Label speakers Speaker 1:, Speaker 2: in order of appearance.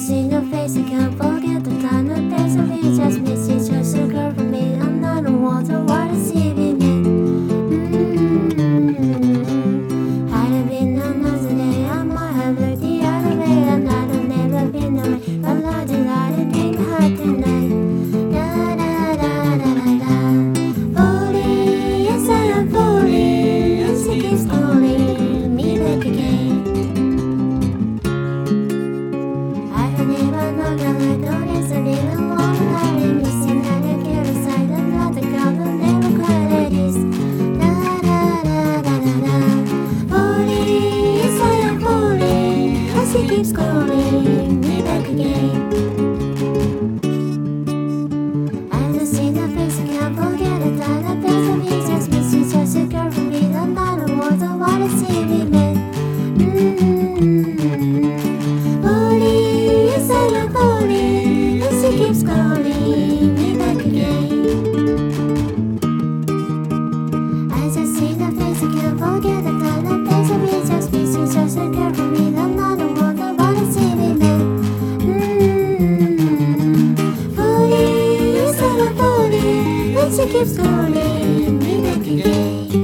Speaker 1: see your face, I can't forget the time and days of you. Just miss you, just a girl from me. I'm not a water, what I see me. I've been another day, I might have looked the other way. And I've never been away, but not a lot of things hard tonight. Da da da da da da. Falling, yes I am falling, and she keeps calling me back again. I've never known that I don't answer even more. I've been missing that I care aside, and not the girl that never cried at this. Da da da da da da. Falling, yes I am falling, and she keeps calling me back again. I just see the face, I can't forget it. I face of you, just miss you, just a girl from me. I'm not a water, what I see me man. Falling, yes I am falling, and she keeps calling me back again. I just see the face, I can't forget it. I face of you, just miss you, just a girl from me. I'm not a water, what I see me man. Falling, yes I am falling, and she keeps calling me back again.